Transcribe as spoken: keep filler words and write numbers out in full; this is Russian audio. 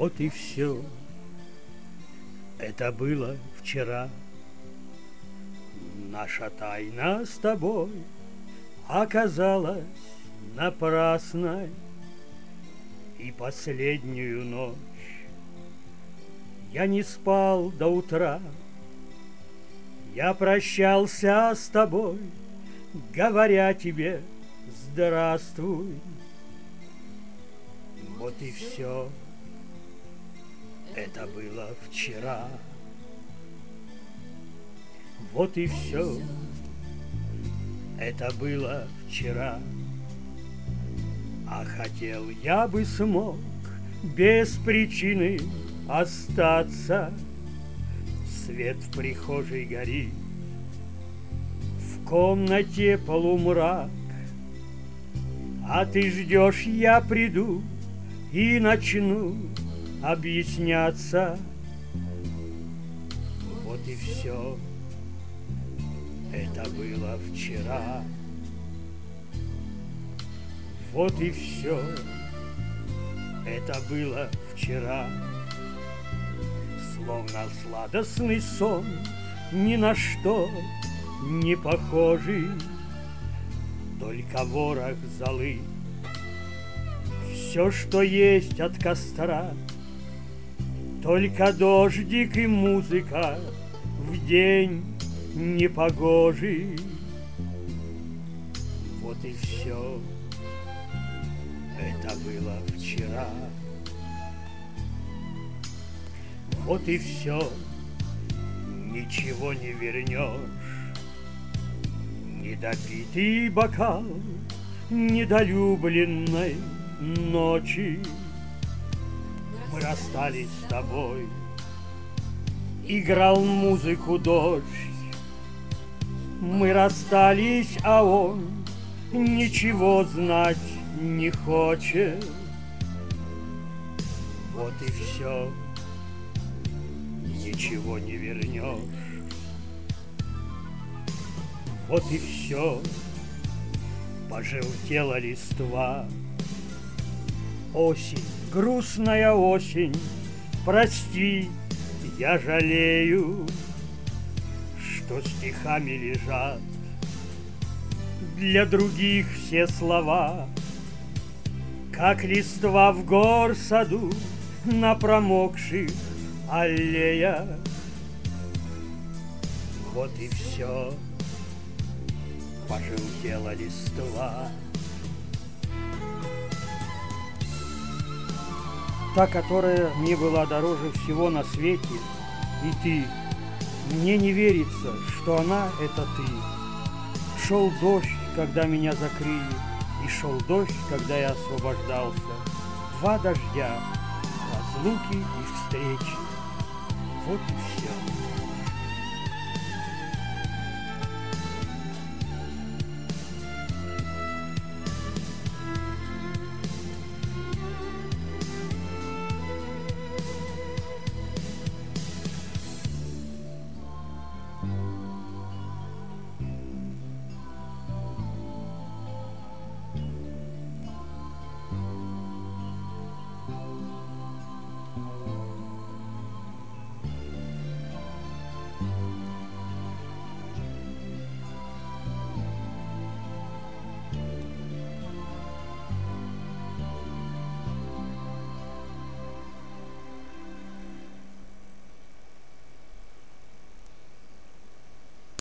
Вот и все. Это было вчера. Наша тайна с тобой оказалась напрасной. И последнюю ночь я не спал до утра. Я прощался с тобой, говоря тебе здравствуй. Вот и все. Это было вчера. Вот и все. Это было вчера. А хотел я бы смог без причины остаться. Свет в прихожей горит, в комнате полумрак. А ты ждешь, я приду и начну объясняться. Вот и все. Это было вчера. Вот и все. Это было вчера. Словно сладостный сон, ни на что не похожий. Только ворох золы, все, что есть от костра. Только дождик и музыка в день непогожий. Вот и все. Это было вчера. Вот и все. Ничего не вернешь. Недопитый бокал недолюбленной ночи. Мы расстались с тобой. Играл музыку дождь. Мы расстались, а он ничего знать не хочет. Вот и все. Ничего не вернешь. Вот и все. Пожелтела листва. Осень, грустная осень, прости, я жалею, что стихами лежат для других все слова, как листва в горсаду на промокших аллеях. Вот и все. Пожелтела листва. Та, которая мне была дороже всего на свете, и ты. Мне не верится, что она — это ты. Шел дождь, когда меня закрыли, и шел дождь, когда я освобождался. Два дождя, разлуки и встречи. Вот и все.